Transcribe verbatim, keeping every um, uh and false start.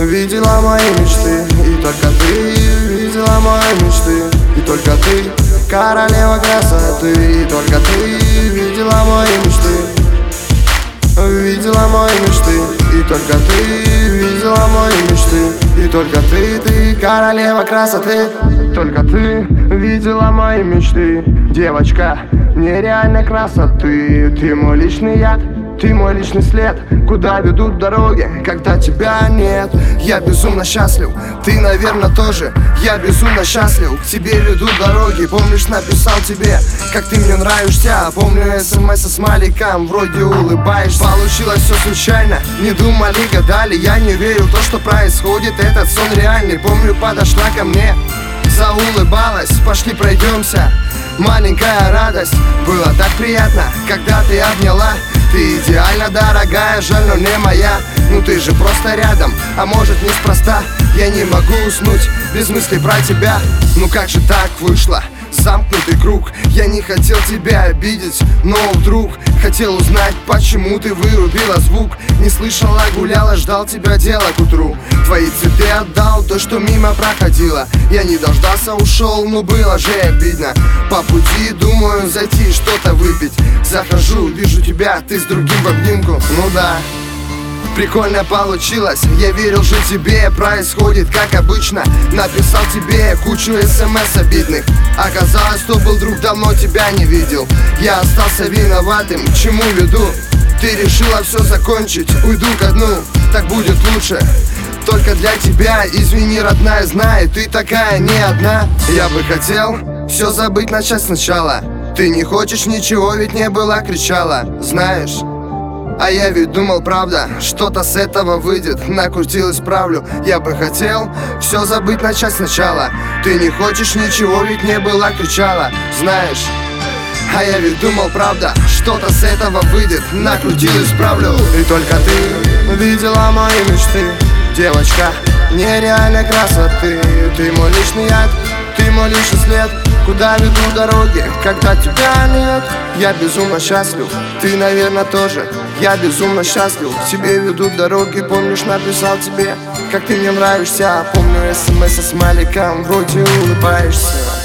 видела мои мечты, и только ты видела мои мечты, и только ты королева красоты, и только ты видела мои мечты, видела мои мечты, и только ты видела мои мечты, и только ты, ты королева красоты. Только ты видела мои мечты, девочка нереальной красоты. Ты мой личный яд, ты мой личный след, куда ведут дороги, когда тебя нет. Я безумно счастлив, ты, наверное, тоже. Я безумно счастлив, к тебе ведут дороги. Помнишь, написал тебе, как ты мне нравишься. Помню смс со смайликом, вроде улыбаешься. Получилось все случайно, не думали, гадали. Я не верю в то, что происходит, этот сон реальный. Помню, подошла ко мне, заулыбалась, пошли пройдемся. Маленькая радость, было так приятно, когда ты обняла. Ты идеально дорогая, жаль, но не моя. Ну ты же просто рядом, а может неспроста. Я не могу уснуть без мыслей про тебя. Ну как же так вышло? Замкнутый круг. Я не хотел тебя обидеть, но вдруг хотел узнать, почему ты вырубила звук. Не слышала, гуляла, ждал тебя, дело к утру. Твои цветы отдал, то, что мимо проходило. Я не дождался, ушел, но было же обидно. По пути думаю зайти что-то выпить. Захожу, вижу тебя, ты с другим в обнимку. Ну да, прикольно получилось, я верил же тебе. Происходит как обычно, написал тебе кучу смс обидных. Оказалось, что был друг, давно тебя не видел. Я остался виноватым, к чему веду? Ты решила все закончить, уйду ко дну. Так будет лучше, только для тебя. Извини, родная, знаю, ты такая не одна. Я бы хотел все забыть, начать сначала. Ты не хочешь ничего, ведь не была, кричала, знаешь. А я ведь думал, правда, что-то с этого выйдет. Накрутил, исправлю. Я бы хотел все забыть, начать сначала. Ты не хочешь ничего, ведь не была, кричала, знаешь. А я ведь думал, правда, что-то с этого выйдет. Накрутил, исправлю. И только ты видела мои мечты, девочка нереальной красоты. Ты мой личный яд, ты мой личный след, куда ведут дороги, когда тебя нет. Я безумно счастлив, ты, наверное, тоже. Я безумно счастлив, к тебе ведут дороги. Помнишь, написал тебе, как ты мне нравишься. Помню смс со смайликом, вроде улыбаешься.